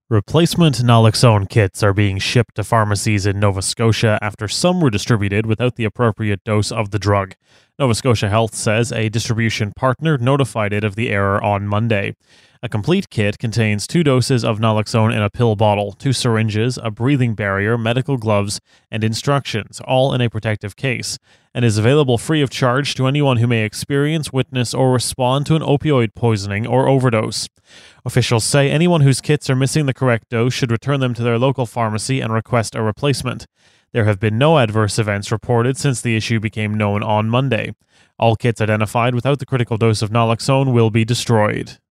Replacement naloxone kits are being shipped to pharmacies in Nova Scotia after some were distributed without the appropriate dose of the drug. Nova Scotia Health says a distribution partner notified it of the error on Monday. A complete kit contains 2 doses of naloxone in a pill bottle, 2 syringes, a breathing barrier, medical gloves, and instructions, all in a protective case, and is available free of charge to anyone who may experience, witness, or respond to an opioid poisoning or overdose. Officials say anyone whose kits are missing the correct dose should return them to their local pharmacy and request a replacement. There have been no adverse events reported since the issue became known on Monday. All kits identified without the critical dose of naloxone will be destroyed.